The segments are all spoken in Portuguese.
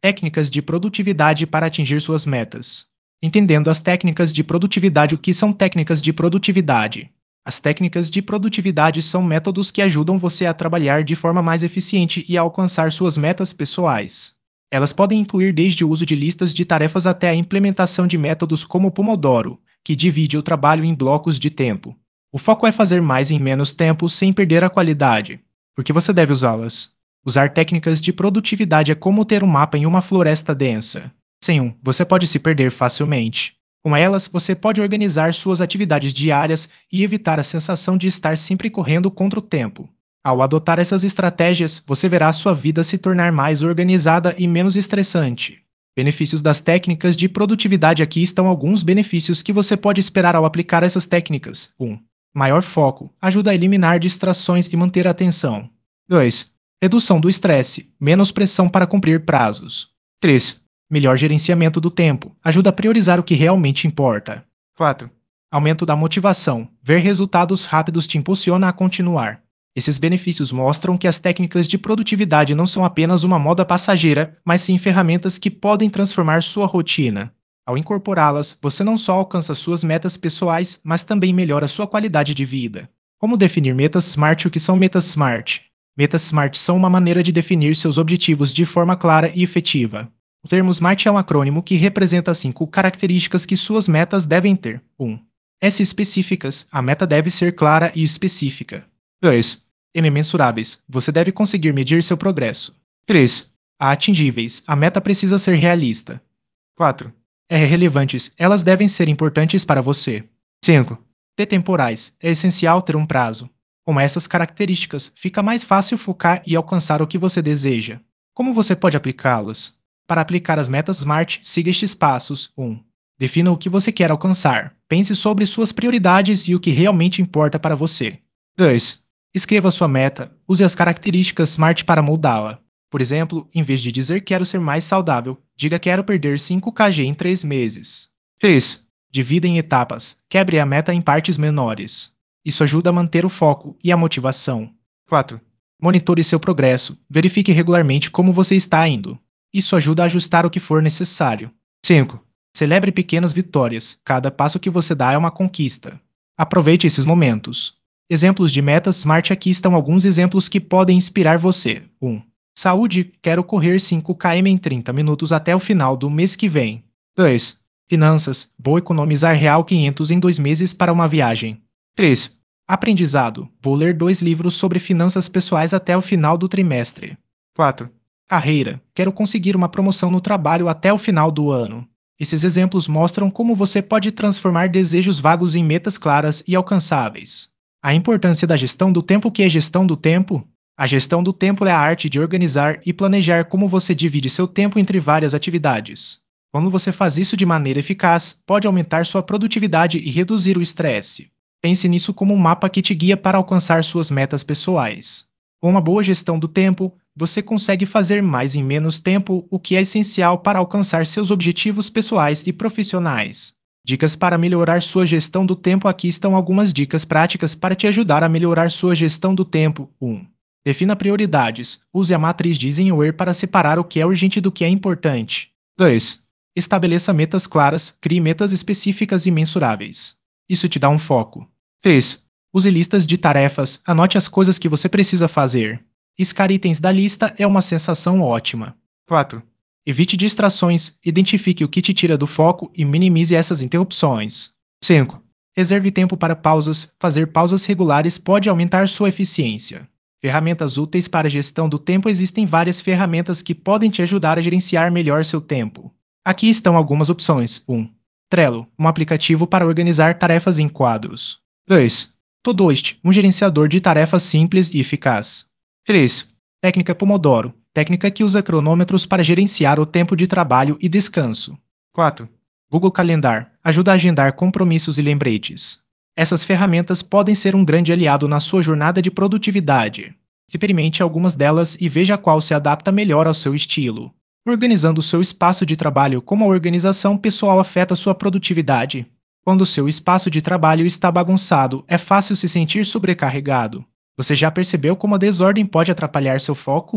técnicas de produtividade para atingir suas metas. Entendendo as técnicas de produtividade. O que são técnicas de produtividade? As técnicas de produtividade são métodos que ajudam você a trabalhar de forma mais eficiente e a alcançar suas metas pessoais. Elas podem incluir desde o uso de listas de tarefas até a implementação de métodos como o Pomodoro, que divide o trabalho em blocos de tempo. O foco é fazer mais em menos tempo sem perder a qualidade. Por que você deve usá-las? Usar técnicas de produtividade é como ter um mapa em uma floresta densa. Sem você pode se perder facilmente. Com elas, você pode organizar suas atividades diárias e evitar a sensação de estar sempre correndo contra o tempo. Ao adotar essas estratégias, você verá sua vida se tornar mais organizada e menos estressante. Benefícios das técnicas de produtividade. Aqui estão alguns benefícios que você pode esperar ao aplicar essas técnicas. 1. Maior foco. Ajuda a eliminar distrações e manter a atenção. 2. Redução do estresse. Menos pressão para cumprir prazos. 3. Melhor gerenciamento do tempo. Ajuda a priorizar o que realmente importa. 4. Aumento da motivação. Ver resultados rápidos te impulsiona a continuar. Esses benefícios mostram que as técnicas de produtividade não são apenas uma moda passageira, mas sim ferramentas que podem transformar sua rotina. Ao incorporá-las, você não só alcança suas metas pessoais, mas também melhora sua qualidade de vida. Como definir metas SMART? O que são metas SMART? Metas SMART são uma maneira de definir seus objetivos de forma clara e efetiva. O termo SMART é um acrônimo que representa 5 características que suas metas devem ter. 1. S específicas. A meta deve ser clara e específica. 2. M mensuráveis. Você deve conseguir medir seu progresso. 3. A atingíveis. A meta precisa ser realista. 4. R relevantes. Elas devem ser importantes para você. 5. T temporais. É essencial ter um prazo. Com essas características, fica mais fácil focar e alcançar o que você deseja. Como você pode aplicá-las? Para aplicar as metas SMART, siga estes passos. 1. Defina o que você quer alcançar. Pense sobre suas prioridades e o que realmente importa para você. 2. Escreva sua meta. Use as características SMART para moldá-la. Por exemplo, em vez de dizer quero ser mais saudável, diga quero perder 5 kg em 3 meses. 3. Divida em etapas. Quebre a meta em partes menores. Isso ajuda a manter o foco e a motivação. 4. Monitore seu progresso. Verifique regularmente como você está indo. Isso ajuda a ajustar o que for necessário. 5. Celebre pequenas vitórias. Cada passo que você dá é uma conquista. Aproveite esses momentos. Exemplos de metas SMART. Aqui estão alguns exemplos que podem inspirar você. 1. Saúde. Quero correr 5 km em 30 minutos até o final do mês que vem. 2. Finanças. Vou economizar R$ 500 em 2 meses para uma viagem. 3. Aprendizado. Vou ler 2 livros sobre finanças pessoais até o final do trimestre. 4. Carreira. Quero conseguir uma promoção no trabalho até o final do ano. Esses exemplos mostram como você pode transformar desejos vagos em metas claras e alcançáveis. A importância da gestão do tempo. O que é gestão do tempo? A gestão do tempo é a arte de organizar e planejar como você divide seu tempo entre várias atividades. Quando você faz isso de maneira eficaz, pode aumentar sua produtividade e reduzir o estresse. Pense nisso como um mapa que te guia para alcançar suas metas pessoais. Com uma boa gestão do tempo, você consegue fazer mais em menos tempo, o que é essencial para alcançar seus objetivos pessoais e profissionais. Dicas para melhorar sua gestão do tempo. Aqui estão algumas dicas práticas para te ajudar a melhorar sua gestão do tempo. 1. Defina prioridades. Use a matriz de Eisenhower para separar o que é urgente do que é importante. 2. Estabeleça metas claras. Crie metas específicas e mensuráveis. Isso te dá um foco. 3. Use listas de tarefas. Anote as coisas que você precisa fazer. Riscar itens da lista é uma sensação ótima. 4. Evite distrações. Identifique o que te tira do foco e minimize essas interrupções. 5. Reserve tempo para pausas. Fazer pausas regulares pode aumentar sua eficiência. Ferramentas úteis para a gestão do tempo. Existem várias ferramentas que podem te ajudar a gerenciar melhor seu tempo. Aqui estão algumas opções. 1. Trello, um aplicativo para organizar tarefas em quadros. 2. Todoist, um gerenciador de tarefas simples e eficaz. 3. Técnica Pomodoro, técnica que usa cronômetros para gerenciar o tempo de trabalho e descanso. 4. Google Calendar, ajuda a agendar compromissos e lembretes. Essas ferramentas podem ser um grande aliado na sua jornada de produtividade. Experimente algumas delas e veja qual se adapta melhor ao seu estilo. Organizando seu espaço de trabalho. Como a organização pessoal afeta sua produtividade? Quando seu espaço de trabalho está bagunçado, é fácil se sentir sobrecarregado. Você já percebeu como a desordem pode atrapalhar seu foco?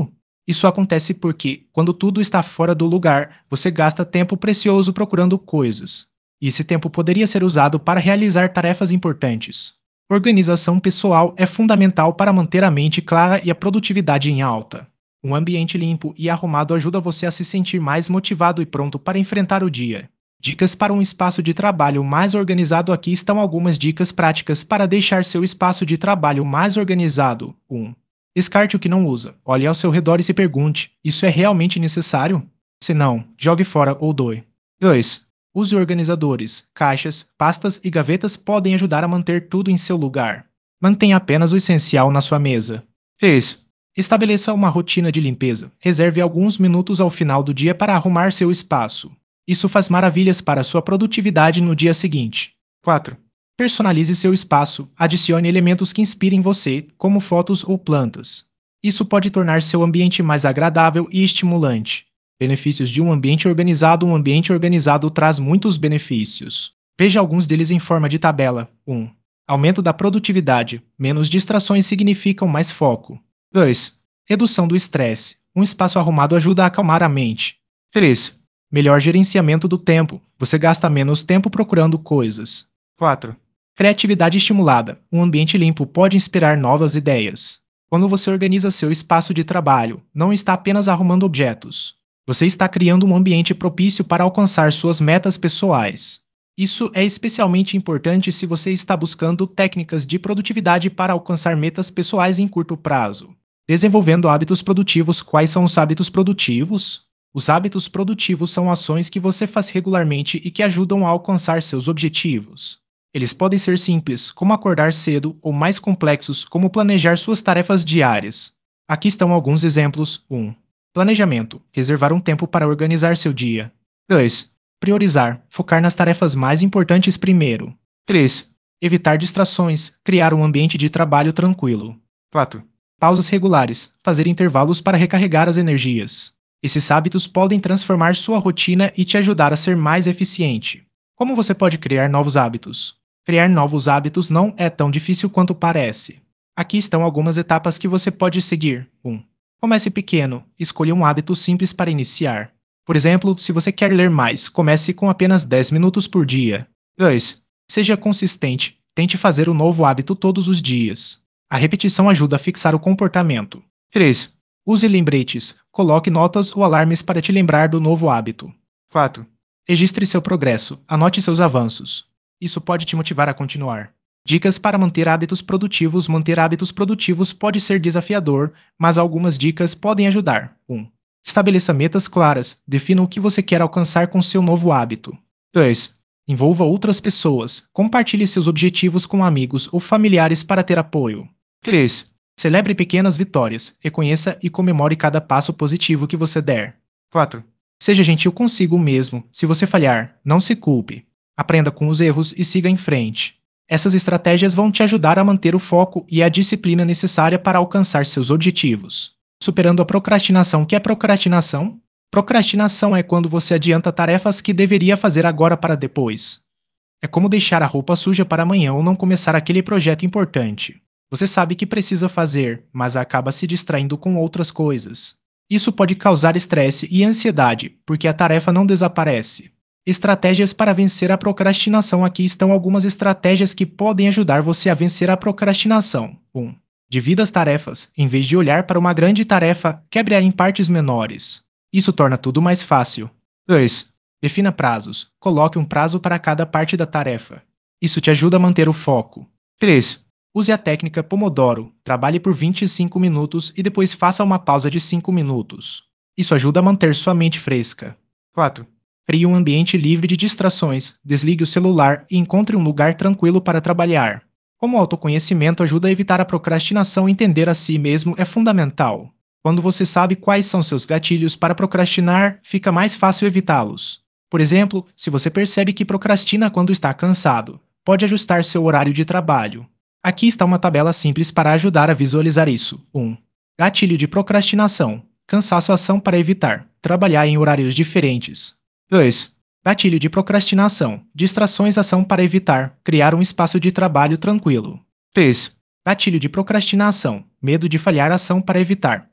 Isso acontece porque, quando tudo está fora do lugar, você gasta tempo precioso procurando coisas. E esse tempo poderia ser usado para realizar tarefas importantes. Organização pessoal é fundamental para manter a mente clara e a produtividade em alta. Um ambiente limpo e arrumado ajuda você a se sentir mais motivado e pronto para enfrentar o dia. Dicas para um espaço de trabalho mais organizado. Aqui estão algumas dicas práticas para deixar seu espaço de trabalho mais organizado. 1. Descarte o que não usa. Olhe ao seu redor e se pergunte: isso é realmente necessário? Se não, jogue fora ou doe. 2. Use organizadores. Caixas, pastas e gavetas podem ajudar a manter tudo em seu lugar. Mantenha apenas o essencial na sua mesa. 3. Estabeleça uma rotina de limpeza. Reserve alguns minutos ao final do dia para arrumar seu espaço. Isso faz maravilhas para sua produtividade no dia seguinte. 4. Personalize seu espaço. Adicione elementos que inspirem você, como fotos ou plantas. Isso pode tornar seu ambiente mais agradável e estimulante. Benefícios de um ambiente organizado. Um ambiente organizado traz muitos benefícios. Veja alguns deles em forma de tabela. 1. Aumento da produtividade. Menos distrações significam mais foco. 2. Redução do estresse. Um espaço arrumado ajuda a acalmar a mente. 3. Melhor gerenciamento do tempo. Você gasta menos tempo procurando coisas. 4. Criatividade estimulada. Um ambiente limpo pode inspirar novas ideias. Quando você organiza seu espaço de trabalho, não está apenas arrumando objetos. Você está criando um ambiente propício para alcançar suas metas pessoais. Isso é especialmente importante se você está buscando técnicas de produtividade para alcançar metas pessoais em curto prazo. Desenvolvendo hábitos produtivos. Quais são os hábitos produtivos? Os hábitos produtivos são ações que você faz regularmente e que ajudam a alcançar seus objetivos. Eles podem ser simples, como acordar cedo, ou mais complexos, como planejar suas tarefas diárias. Aqui estão alguns exemplos. 1. Planejamento. Reservar um tempo para organizar seu dia. 2. Priorizar. Focar nas tarefas mais importantes primeiro. 3. Evitar distrações. Criar um ambiente de trabalho tranquilo. 4. Pausas regulares. Fazer intervalos para recarregar as energias. Esses hábitos podem transformar sua rotina e te ajudar a ser mais eficiente. Como você pode criar novos hábitos? Criar novos hábitos não é tão difícil quanto parece. Aqui estão algumas etapas que você pode seguir. 1. Comece pequeno. Escolha um hábito simples para iniciar. Por exemplo, se você quer ler mais, comece com apenas 10 minutos por dia. 2. Seja consistente. Tente fazer o novo hábito todos os dias. A repetição ajuda a fixar o comportamento. 3. Use lembretes. Coloque notas ou alarmes para te lembrar do novo hábito. 4. Registre seu progresso. Anote seus avanços. Isso pode te motivar a continuar. Dicas para manter hábitos produtivos. Manter hábitos produtivos pode ser desafiador, mas algumas dicas podem ajudar. 1. Estabeleça metas claras. Defina o que você quer alcançar com seu novo hábito. 2. Envolva outras pessoas. Compartilhe seus objetivos com amigos ou familiares para ter apoio. 3. Celebre pequenas vitórias. Reconheça e comemore cada passo positivo que você der. 4. Seja gentil consigo mesmo. Se você falhar, não se culpe. Aprenda com os erros e siga em frente. Essas estratégias vão te ajudar a manter o foco e a disciplina necessária para alcançar seus objetivos. Superando a procrastinação. O que é procrastinação? Procrastinação é quando você adianta tarefas que deveria fazer agora para depois. É como deixar a roupa suja para amanhã ou não começar aquele projeto importante. Você sabe que precisa fazer, mas acaba se distraindo com outras coisas. Isso pode causar estresse e ansiedade, porque a tarefa não desaparece. Estratégias para vencer a procrastinação. Aqui estão algumas estratégias que podem ajudar você a vencer a procrastinação. 1. Divida as tarefas. Em vez de olhar para uma grande tarefa, quebre-a em partes menores. Isso torna tudo mais fácil. 2. Defina prazos. Coloque um prazo para cada parte da tarefa. Isso te ajuda a manter o foco. 3. Use a técnica Pomodoro. Trabalhe por 25 minutos e depois faça uma pausa de 5 minutos. Isso ajuda a manter sua mente fresca. 4. Crie um ambiente livre de distrações. Desligue o celular e encontre um lugar tranquilo para trabalhar. Como o autoconhecimento ajuda a evitar a procrastinação, entender a si mesmo é fundamental. Quando você sabe quais são seus gatilhos para procrastinar, fica mais fácil evitá-los. Por exemplo, se você percebe que procrastina quando está cansado, pode ajustar seu horário de trabalho. Aqui está uma tabela simples para ajudar a visualizar isso. 1. Gatilho de procrastinação. Cansaço, ação para evitar. Trabalhar em horários diferentes. 2. Gatilho de procrastinação. Distrações, ação para evitar. Criar um espaço de trabalho tranquilo. 3. Gatilho de procrastinação. Medo de falhar, ação para evitar.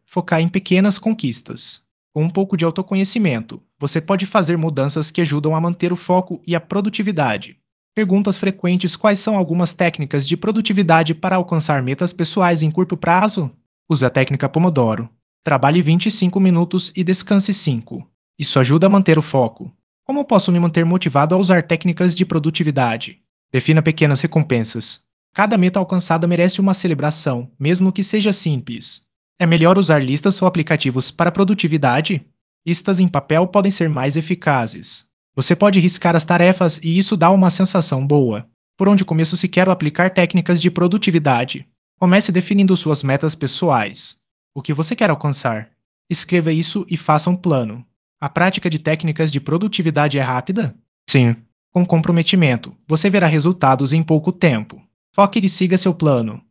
Focar em pequenas conquistas. Com um pouco de autoconhecimento, você pode fazer mudanças que ajudam a manter o foco e a produtividade. Perguntas frequentes: quais são algumas técnicas de produtividade para alcançar metas pessoais em curto prazo? Use a técnica Pomodoro. Trabalhe 25 minutos e descanse 5. Isso ajuda a manter o foco. Como posso me manter motivado a usar técnicas de produtividade? Defina pequenas recompensas. Cada meta alcançada merece uma celebração, mesmo que seja simples. É melhor usar listas ou aplicativos para produtividade? Listas em papel podem ser mais eficazes. Você pode riscar as tarefas e isso dá uma sensação boa. Por onde começo se quero aplicar técnicas de produtividade? Comece definindo suas metas pessoais. O que você quer alcançar? Escreva isso e faça um plano. A prática de técnicas de produtividade é rápida? Sim. Com comprometimento, você verá resultados em pouco tempo. Foque e siga seu plano.